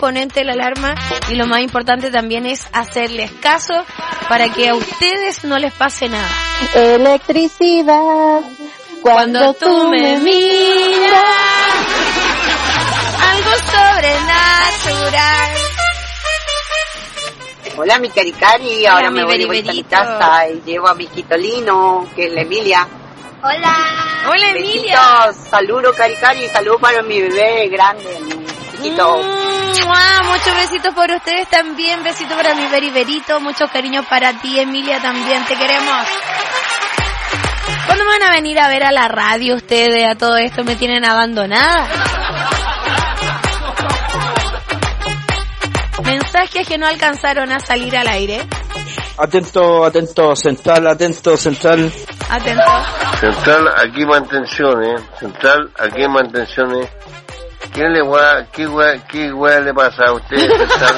potente la alarma y lo más importante también es hacerles caso para que a ustedes no les pase nada. Electricidad, cuando tú me miras, algo sobrenatural. Hola, mi Caricari, ahora me voy de vuelta a mi casa y llevo a mi Quitolino, que es la Emilia. Hola. Hola, Emilia. Besitos, saludos, Caricari, saludos para mi bebé grande, mi chiquito. Muchos besitos por ustedes también, besitos para mi beriberito, muchos cariños para ti, Emilia, también te queremos. ¿Cuándo me van a venir a ver a la radio ustedes? A todo esto me tienen abandonada. Mensajes que no alcanzaron a salir al aire. Atento, central. Atento. Central, aquí mantenciones. ¿Qué hueá le pasa a usted, Central?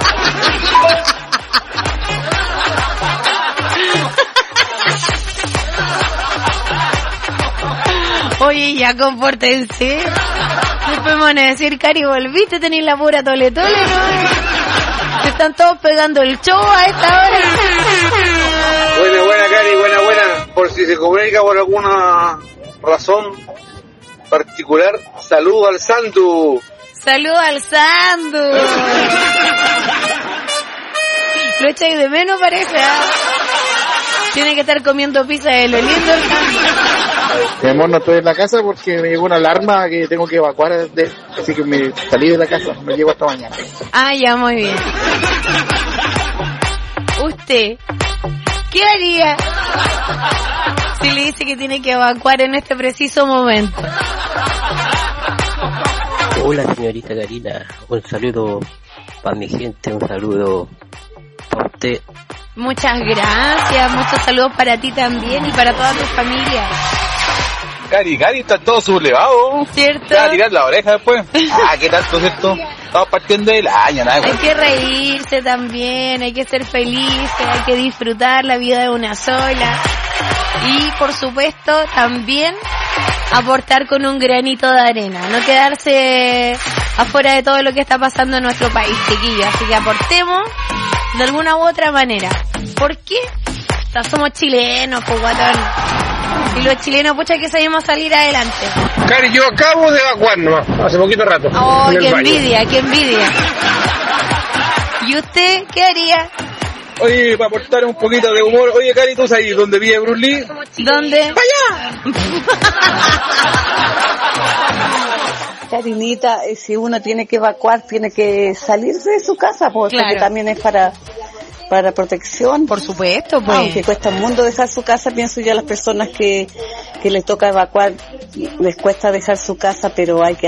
Oye, ya compórtense. Después me van a decir, Cari, volviste, tenés la pura tole, ¿no? Están todos pegando el show a esta hora. Buena, Cari, buena. Por si se comunica por alguna razón particular, saludo al Sandu. Lo echáis de menos, parece, ¿eh? Tiene que estar comiendo pizza de lo lindo el Sandu. Mi amor, no estoy en la casa porque me llegó una alarma que tengo que evacuar, así que me salí de la casa, me llego hasta mañana. Ah, ya, muy bien. ¿Usted qué haría si le dice que tiene que evacuar en este preciso momento? Hola, señorita Karina, un saludo para mi gente, un saludo para usted. Muchas gracias, muchos saludos para ti también y para toda tu familia. Cari, está todo sublevado. ¿Cierto? Te va a tirar la oreja después. ¿Qué tanto es esto? Estamos partiendo del año, nada. Hay que reírse también, hay que ser felices, hay que disfrutar la vida de una sola. Y, por supuesto, también aportar con un granito de arena. No quedarse afuera de todo lo que está pasando en nuestro país, chiquillos. Así que aportemos de alguna u otra manera. ¿Por qué? Somos chilenos, pues, guatón. Y los chilenos, pucha, que sabemos salir adelante. Cari, yo acabo de evacuar nomás, hace poquito rato. Oh, qué envidia. ¿Y usted qué haría? Oye, para aportar un poquito de humor. Oye, Cari, ¿tú sabes dónde vive Bruce Lee? ¿Dónde? ¡Vaya! Carinita, si uno tiene que evacuar, tiene que salirse de su casa, porque claro, también es para protección. Por supuesto, pues. Aunque cuesta un mundo dejar su casa, pienso yo a las personas que les toca evacuar, les cuesta dejar su casa, pero hay que